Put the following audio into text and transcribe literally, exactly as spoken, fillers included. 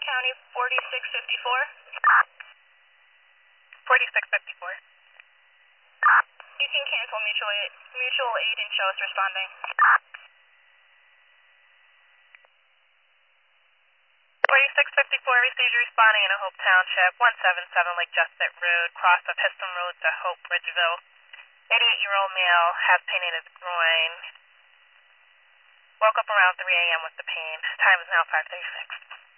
County, forty-six fifty-four. forty-six fifty-four. You can cancel mutual aid, mutual aid and show us responding. forty-six fifty-four received you responding in a Hope Township, one seventy-seven Lake Jesset Road, cross of Histon Road to Hope Bridgeville. eighty-eight-year-old male has pain in his groin. Woke up around three a m with the pain. Time is now five thirty-six.